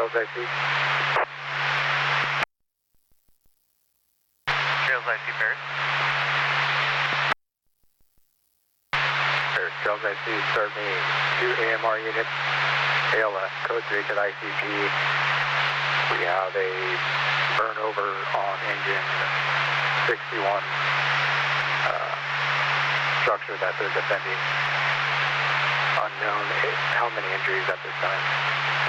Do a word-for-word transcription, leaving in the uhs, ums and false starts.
Trails I C. Trails I C, Paris. Paris, Trails I C, start me two A M R units, A L S, code three at I C P. We have a burnover on engine sixty-one uh, structure that they're defending. Unknown how many injuries at this time.